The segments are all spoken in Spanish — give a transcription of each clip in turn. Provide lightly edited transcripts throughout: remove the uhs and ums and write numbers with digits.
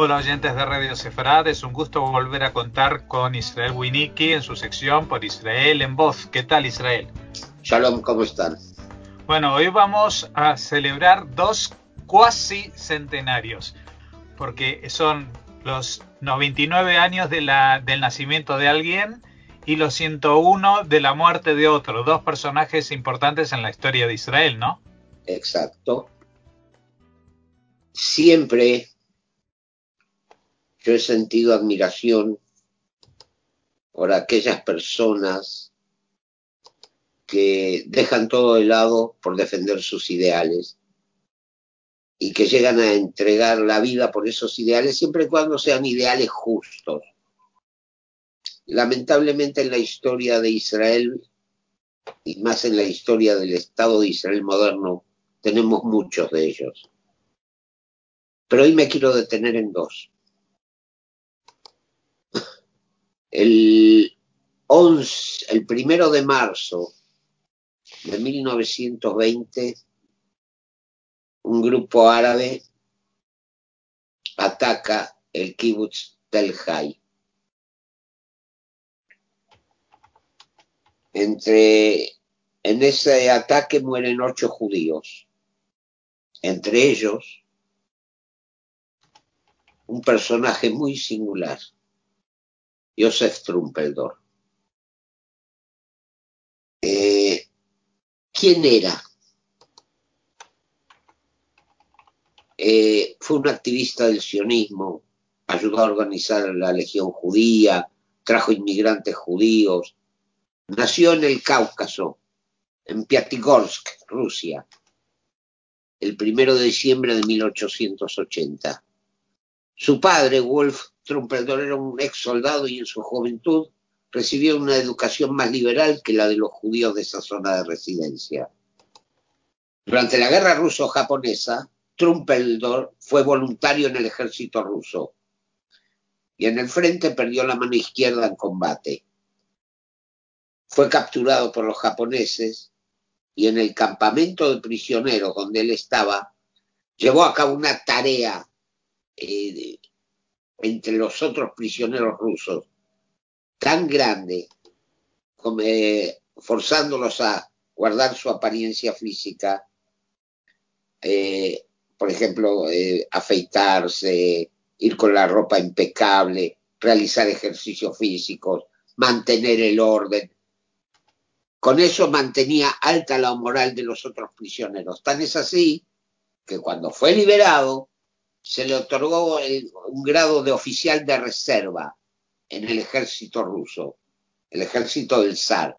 Hola oyentes de Radio Sefarad, es un gusto volver a contar con Israel Winnicki en su sección Por Israel en Voz. ¿Qué tal, Israel? Shalom, ¿cómo están? Bueno, hoy vamos a celebrar dos cuasi centenarios, porque son los 99 años del nacimiento de alguien y los 101 de la muerte de otro, dos personajes importantes en la historia de Israel, ¿no? Exacto. Siempre yo he sentido admiración por aquellas personas que dejan todo de lado por defender sus ideales y que llegan a entregar la vida por esos ideales siempre y cuando sean ideales justos. Lamentablemente en la historia de Israel y más en la historia del Estado de Israel moderno tenemos muchos de ellos. Pero hoy me quiero detener en dos. El 1 de marzo de 1920, un grupo árabe ataca el kibutz Tel Hai. En ese ataque mueren 8 judíos, entre ellos un personaje muy singular, Joseph Trumpeldor. ¿Quién era? Fue un activista del sionismo, ayudó a organizar la Legión Judía, trajo inmigrantes judíos, nació en el Cáucaso, en Piatigorsk, Rusia, el 1 de diciembre de 1880. Su padre, Wolf Trumpeldor, era un ex soldado y en su juventud recibió una educación más liberal que la de los judíos de esa zona de residencia. Durante la guerra ruso-japonesa, Trumpeldor fue voluntario en el ejército ruso y en el frente perdió la mano izquierda en combate. Fue capturado por los japoneses y en el campamento de prisioneros donde él estaba, llevó a cabo una tarea entre los otros prisioneros rusos tan grande, como, forzándolos a guardar su apariencia física, por ejemplo, afeitarse, ir con la ropa impecable, realizar ejercicios físicos, mantener el orden. Con eso mantenía alta la moral de los otros prisioneros. Tan es así que cuando fue liberado, se le otorgó un grado de oficial de reserva en el ejército ruso, el ejército del zar.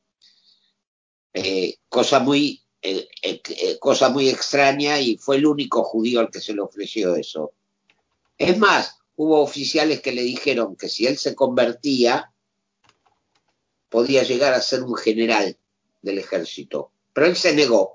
Cosa muy extraña, y fue el único judío al que se le ofreció eso. Es más, hubo oficiales que le dijeron que si él se convertía, podía llegar a ser un general del ejército, pero él se negó.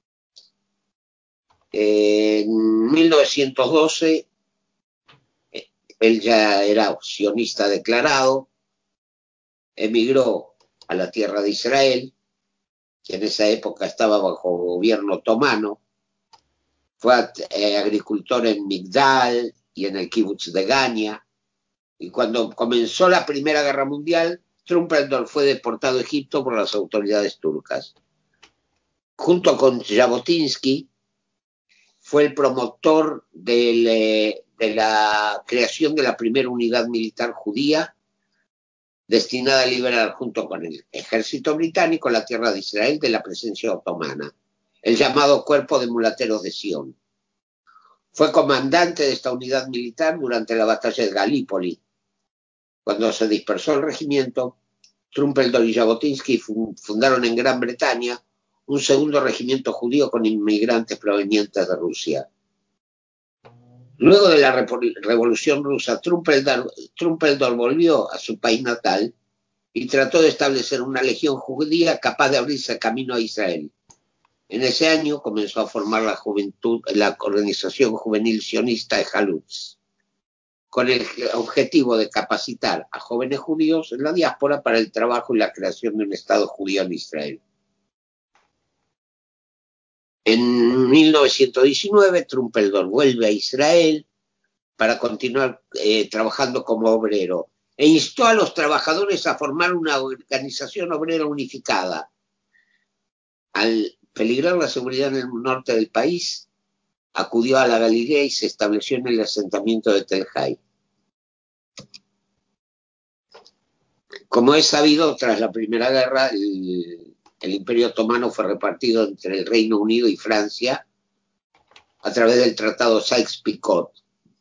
En 1912, él ya era sionista declarado, emigró a la tierra de Israel, que en esa época estaba bajo gobierno otomano, fue agricultor en Migdal y en el kibutz de Gania, y cuando comenzó la Primera Guerra Mundial, Trumpeldor fue deportado a Egipto por las autoridades turcas. Junto con Jabotinsky, fue el promotor de la creación de la primera unidad militar judía destinada a liberar junto con el ejército británico la tierra de Israel de la presencia otomana, el llamado Cuerpo de Mulateros de Sion. Fue comandante de esta unidad militar durante la batalla de Galípoli. Cuando se dispersó el regimiento, Trumpeldor y Jabotinsky fundaron en Gran Bretaña un segundo regimiento judío con inmigrantes provenientes de Rusia. Luego de la Revolución Rusa, Trumpeldor volvió a su país natal y trató de establecer una legión judía capaz de abrirse camino a Israel. En ese año comenzó a formar la organización juvenil sionista de Halutz, con el objetivo de capacitar a jóvenes judíos en la diáspora para el trabajo y la creación de un Estado judío en Israel. En 1919, Trumpeldor vuelve a Israel para continuar trabajando como obrero, e instó a los trabajadores a formar una organización obrera unificada. Al peligrar la seguridad en el norte del país, acudió a la Galilea y se estableció en el asentamiento de Tel Hai. Como es sabido, tras la Primera Guerra, el Imperio Otomano fue repartido entre el Reino Unido y Francia a través del Tratado Sykes-Picot.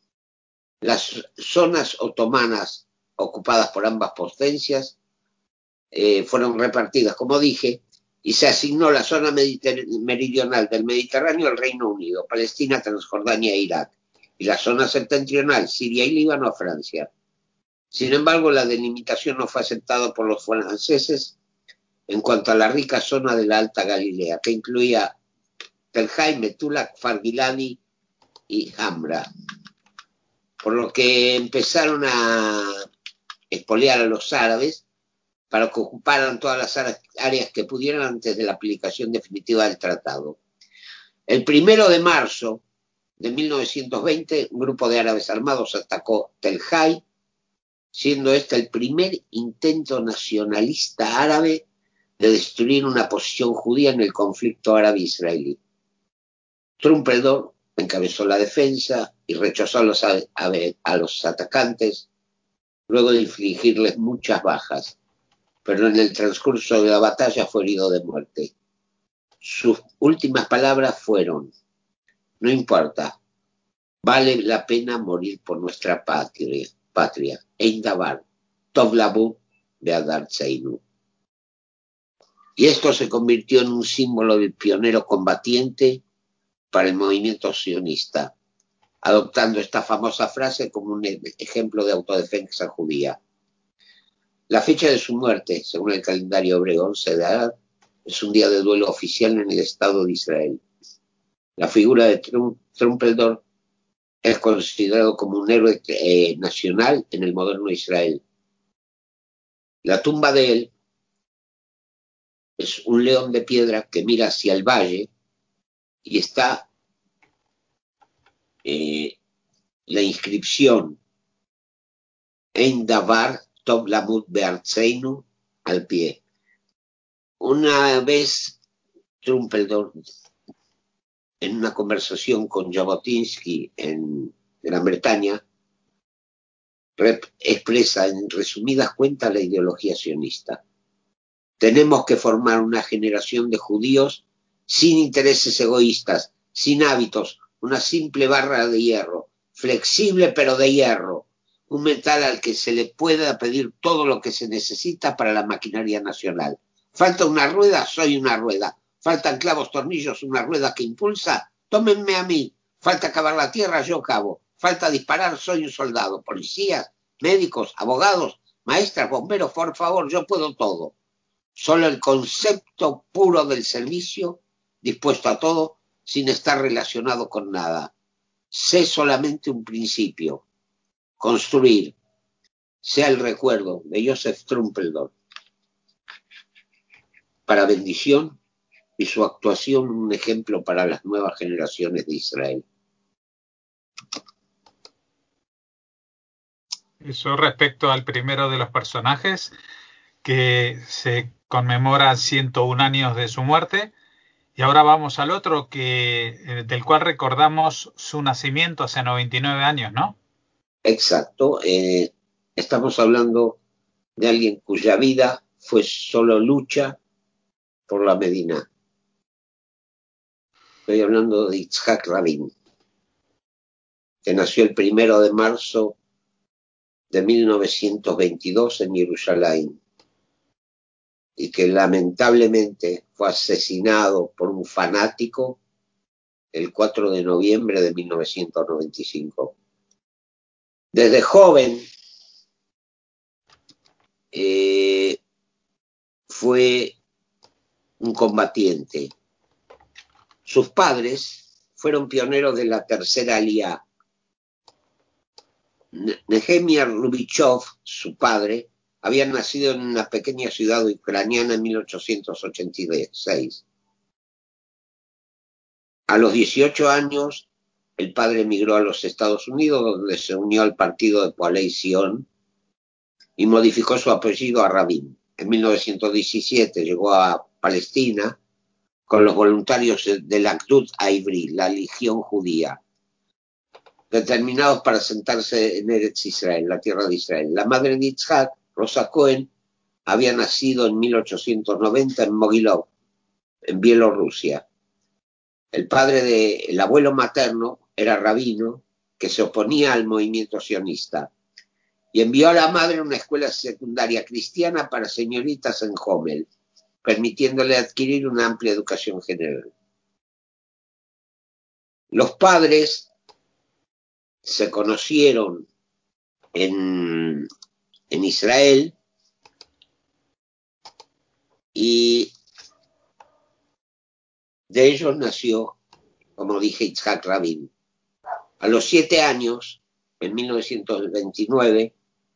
Las zonas otomanas ocupadas por ambas potencias fueron repartidas, como dije, y se asignó la zona meridional del Mediterráneo al Reino Unido, Palestina, Transjordania e Irak, y la zona septentrional, Siria y Líbano, a Francia. Sin embargo, la delimitación no fue aceptada por los franceses en cuanto a la rica zona de la Alta Galilea, que incluía Tel Hai, Metula, Kfar Giladi y Hamra, por lo que empezaron a expoliar a los árabes para que ocuparan todas las áreas que pudieran antes de la aplicación definitiva del tratado. El 1 de marzo de 1920, un grupo de árabes armados atacó Tel Hai, siendo este el primer intento nacionalista árabe de destruir una posición judía en el conflicto árabe-israelí. Trumpeldor encabezó la defensa y rechazó a los atacantes, luego de infligirles muchas bajas, pero en el transcurso de la batalla fue herido de muerte. Sus últimas palabras fueron: no importa, vale la pena morir por nuestra patria. Ein Davar, Tov Labu Be'adar Tzeinu. Y esto se convirtió en un símbolo del pionero combatiente para el movimiento sionista, adoptando esta famosa frase como un ejemplo de autodefensa judía. La fecha de su muerte, según el calendario hebreo, 11 de Adar, es un día de duelo oficial en el Estado de Israel. La figura de Trumpeldor es considerado como un héroe nacional en el moderno Israel. La tumba de él es un león de piedra que mira hacia el valle y está la inscripción Ein Davar Tov Lamut Be'artzeinu al pie. Una vez Trumpeldor, en una conversación con Jabotinsky en Gran Bretaña, expresa en resumidas cuentas la ideología sionista. Tenemos que formar una generación de judíos sin intereses egoístas, sin hábitos, una simple barra de hierro, flexible pero de hierro, un metal al que se le pueda pedir todo lo que se necesita para la maquinaria nacional. Falta una rueda, soy una rueda. Faltan clavos, tornillos, una rueda que impulsa, tómenme a mí. Falta cavar la tierra, yo cavo. Falta disparar, soy un soldado. Policías, médicos, abogados, maestras, bomberos, por favor, yo puedo todo. Solo el concepto puro del servicio, dispuesto a todo, sin estar relacionado con nada. Sé solamente un principio. Construir. Sea el recuerdo de Joseph Trumpeldor para bendición y su actuación un ejemplo para las nuevas generaciones de Israel. Eso respecto al primero de los personajes, que se conmemora 101 años de su muerte. Y ahora vamos al otro, del cual recordamos su nacimiento hace 99 años, ¿no? Exacto. Estamos hablando de alguien cuya vida fue solo lucha por la Medina. Estoy hablando de Yitzhak Rabin, que nació el 1 de marzo de 1922 en Jerusalén y que lamentablemente fue asesinado por un fanático el 4 de noviembre de 1995. Desde joven fue un combatiente. Sus padres fueron pioneros de la tercera Aliyá. Nehemia Rubichov, su padre, había nacido en una pequeña ciudad ucraniana en 1886. A los 18 años el padre emigró a los Estados Unidos, donde se unió al partido de Coalición y modificó su apellido a Rabin. En 1917 llegó a Palestina con los voluntarios de la Akdut Ivri, la Legión Judía, determinados para sentarse en Eretz Israel, la tierra de Israel. La madre de Yitzhak, Rosa Cohen, había nacido en 1890 en Mogilov, en Bielorrusia. El abuelo materno era rabino que se oponía al movimiento sionista y envió a la madre a una escuela secundaria cristiana para señoritas en Homel, permitiéndole adquirir una amplia educación general. Los padres se conocieron en Israel y de ellos nació, como dije, Yitzhak Rabin. A los 7 años, en 1929,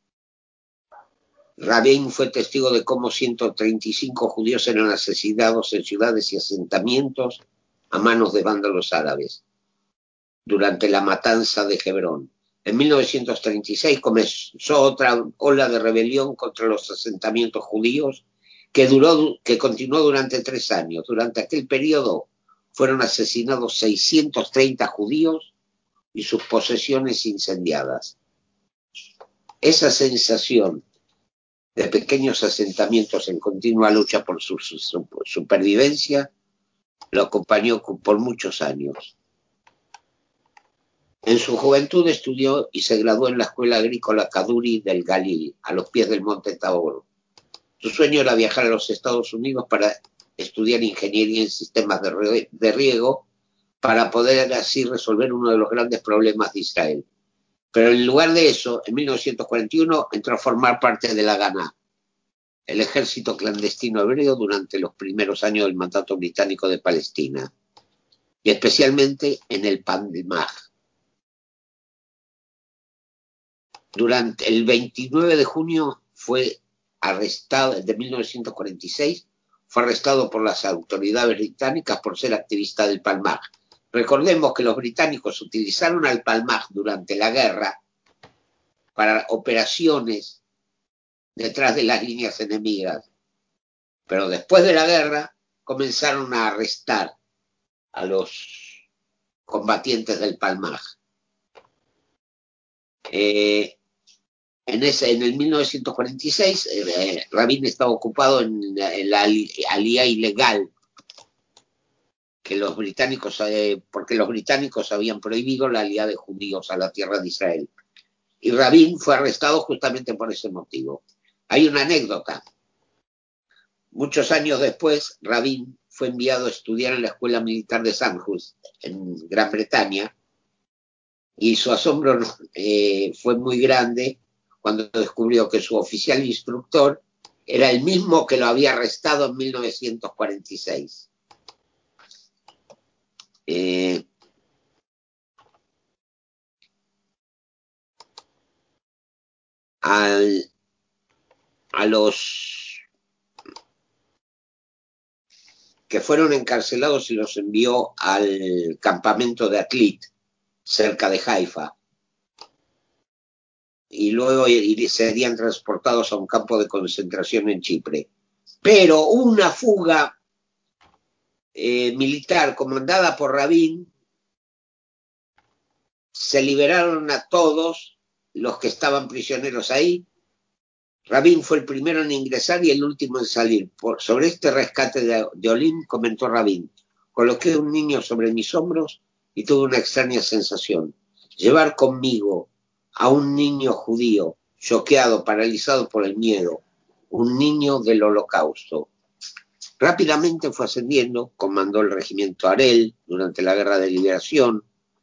Rabin fue testigo de cómo 135 judíos eran asesinados en ciudades y asentamientos a manos de vándalos árabes durante la matanza de Hebrón. En 1936 comenzó otra ola de rebelión contra los asentamientos judíos que continuó durante 3 años. Durante aquel periodo fueron asesinados 630 judíos y sus posesiones incendiadas. Esa sensación de pequeños asentamientos en continua lucha por su supervivencia lo acompañó por muchos años. En su juventud estudió y se graduó en la Escuela Agrícola Kaduri del Galil, a los pies del monte Tabor. Su sueño era viajar a los Estados Unidos para estudiar ingeniería en sistemas de riego para poder así resolver uno de los grandes problemas de Israel. Pero en lugar de eso, en 1941 entró a formar parte de la Haganah, el ejército clandestino hebreo durante los primeros años del mandato británico de Palestina, y especialmente en el Palmaj. Durante el 29 de junio fue arrestado, de 1946, fue arrestado por las autoridades británicas por ser activista del Palmaj. Recordemos que los británicos utilizaron al Palmaj durante la guerra para operaciones detrás de las líneas enemigas, pero después de la guerra comenzaron a arrestar a los combatientes del Palmaj. En el 1946, Rabin estaba ocupado en la alía ilegal que los británicos, porque los británicos habían prohibido la alía de judíos a la tierra de Israel. Y Rabin fue arrestado justamente por ese motivo. Hay una anécdota. Muchos años después, Rabin fue enviado a estudiar en la Escuela Militar de Sandhurst, en Gran Bretaña, y su asombro fue muy grande cuando descubrió que su oficial instructor era el mismo que lo había arrestado en 1946. A los que fueron encarcelados y los envió al campamento de Atlit, cerca de Haifa, y luego serían transportados a un campo de concentración en Chipre. Pero una fuga militar comandada por Rabin, se liberaron a todos los que estaban prisioneros ahí. Rabin fue el primero en ingresar y el último en salir. Sobre este rescate de Olim comentó Rabin: coloqué un niño sobre mis hombros y tuve una extraña sensación. Llevar conmigo a un niño judío, choqueado, paralizado por el miedo, un niño del Holocausto. Rápidamente fue ascendiendo, comandó el regimiento Arel durante la Guerra de Liberación.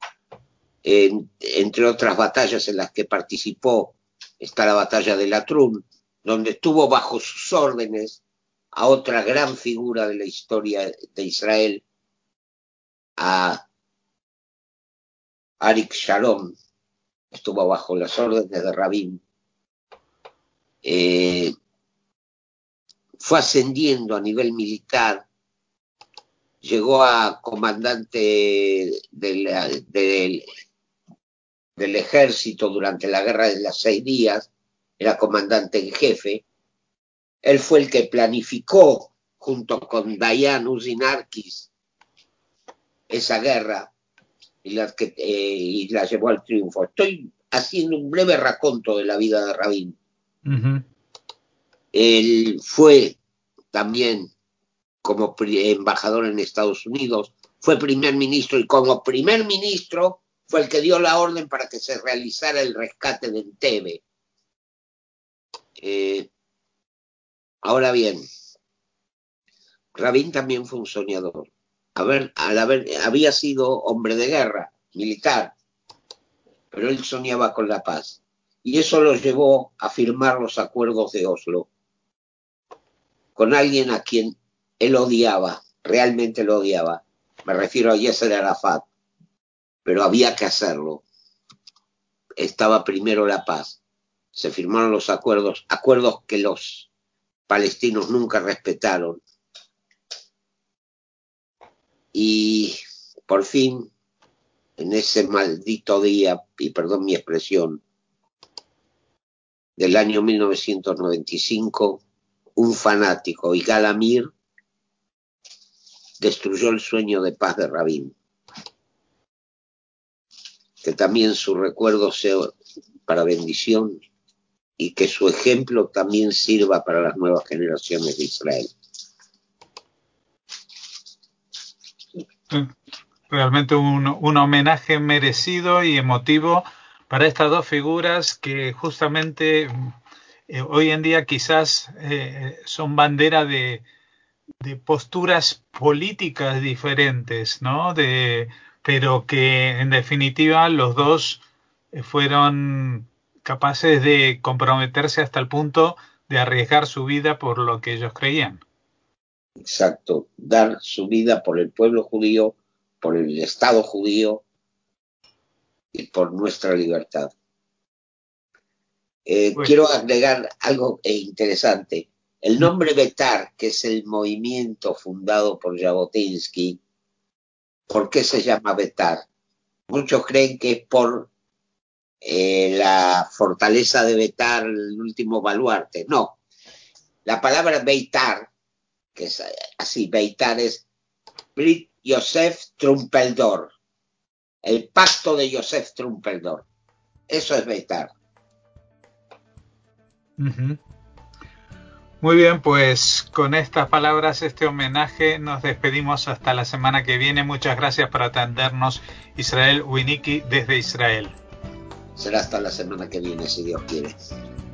Entre otras batallas en las que participó está la batalla de Latrun, donde tuvo bajo sus órdenes a otra gran figura de la historia de Israel, a Arik Sharon. Estuvo bajo las órdenes de Rabin. Fue ascendiendo a nivel militar llegó a comandante del ejército durante la guerra de los 6 días, era comandante en jefe. Él fue el que planificó, junto con Dayan Uzinarkis, esa guerra y la llevó al triunfo. Estoy haciendo un breve raconto de la vida de Rabin. Uh-huh. Él fue también como embajador en Estados Unidos, fue primer ministro y como primer ministro fue el que dio la orden para que se realizara el rescate de Entebbe. Ahora bien, Rabin también fue un soñador. Había sido hombre de guerra, militar, pero él soñaba con la paz. Y eso lo llevó a firmar los acuerdos de Oslo con alguien a quien él odiaba, realmente lo odiaba. Me refiero a Yasser Arafat, pero había que hacerlo. Estaba primero la paz. Se firmaron los acuerdos que los palestinos nunca respetaron. Y por fin, en ese maldito día, y perdón mi expresión, del año 1995, un fanático, Yigal Amir, destruyó el sueño de paz de Rabin. Que también su recuerdo sea para bendición y que su ejemplo también sirva para las nuevas generaciones de Israel. Realmente un homenaje merecido y emotivo para estas dos figuras que justamente hoy en día quizás son bandera de posturas políticas diferentes, ¿no? Pero que en definitiva los dos fueron capaces de comprometerse hasta el punto de arriesgar su vida por lo que ellos creían. Exacto, dar su vida por el pueblo judío, por el Estado judío y por nuestra libertad. Quiero agregar algo interesante. El nombre Betar, que es el movimiento fundado por Jabotinsky, ¿por qué se llama Betar? Muchos creen que es por la fortaleza de Betar, el último baluarte. No, la palabra Beitar, que es así, Beitar es Brit Yosef Trumpeldor, el pacto de Yosef Trumpeldor. Eso es Beitar. Uh-huh. Muy bien, pues con estas palabras, este homenaje, nos despedimos hasta la semana que viene. Muchas gracias por atendernos, Israel Winnicki, desde Israel. Será hasta la semana que viene, si Dios quiere.